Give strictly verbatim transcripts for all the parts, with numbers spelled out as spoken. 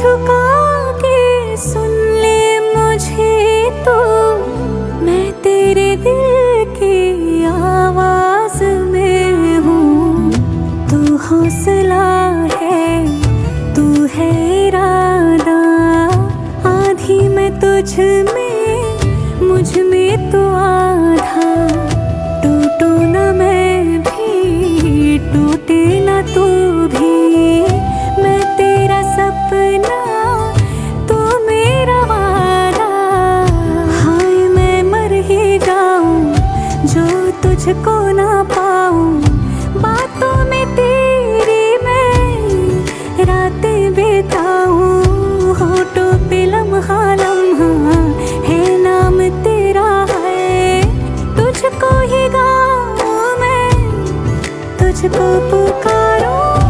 झुका के सुन ले मुझे तो, मैं तेरे दिल की आवाज में हूँ। तू हौसला है, तू है इरादा, आधी मैं तुझ में, मुझ में तो आधा। टूटू ना मैं भी, टूटे ना तू भी, मैं तेरा सपना, तू मेरा वादा। हाय मैं मर ही जाऊं जो तुझको ना पाऊं, बातों में तेरी मैं रातें बिताऊं। होठों पे लम्हा लम्हा है नाम तेरा है, तुझको ही गाऊं मैं, तुझको पुकारूं।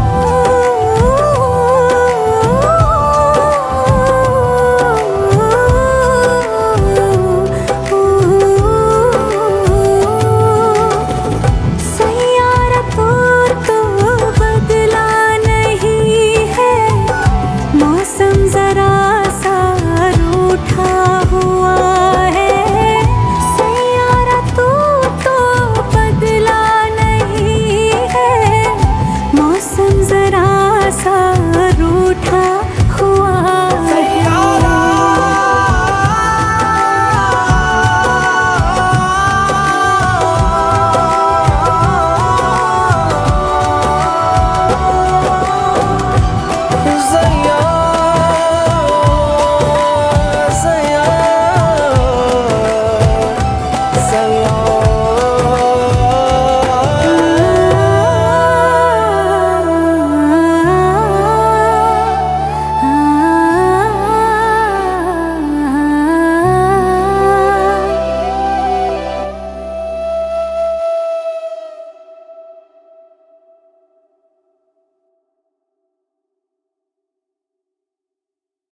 सैयारा तू तो बदला नहीं है, मौसम जरा सा रूठा हुआ है। सैयारा तू तो बदला नहीं है, मौसम जरा